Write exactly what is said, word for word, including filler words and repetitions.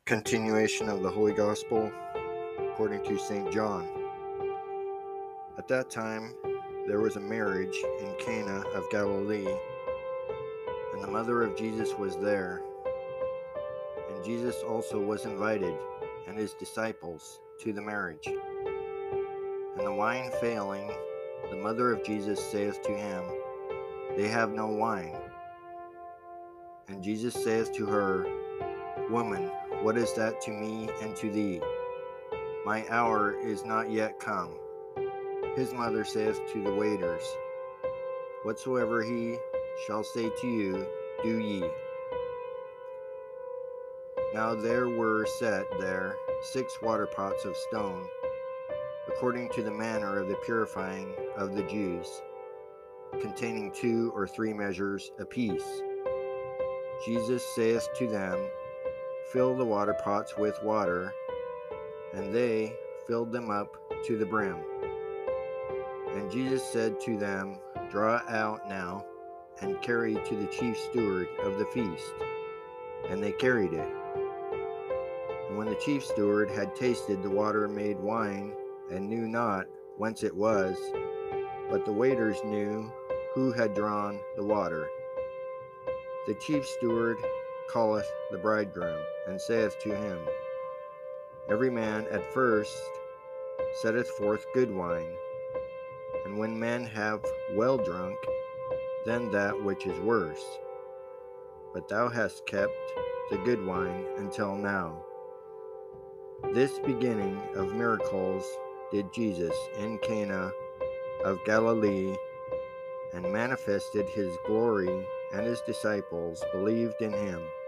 Continuation of the Holy Gospel according to Saint John. At that time there was a marriage in Cana of Galilee, and the mother of Jesus was there. And Jesus also was invited, and his disciples, to the marriage. And the wine failing, the mother of Jesus saith to him, They have no wine. And Jesus saith to her, Woman, what is that to me and to thee? My hour is not yet come. His mother saith to the waiters, Whatsoever he shall say to you, do ye. Now there were set there six water pots of stone, according to the manner of the purifying of the Jews, containing two or three measures apiece. Jesus saith to them, Fill the water pots with water. And they filled them up to the brim. And Jesus said to them, Draw out now, and carry to the chief steward of the feast. And they carried it. And when the chief steward had tasted the water made wine, and knew not whence it was, but the waiters knew who had drawn the water, the chief steward calleth the bridegroom, and saith to him, Every man at first setteth forth good wine, and when men have well drunk, then that which is worse. But thou hast kept the good wine until now. This beginning of miracles did Jesus in Cana of Galilee, and manifested his glory, and his disciples believed in him.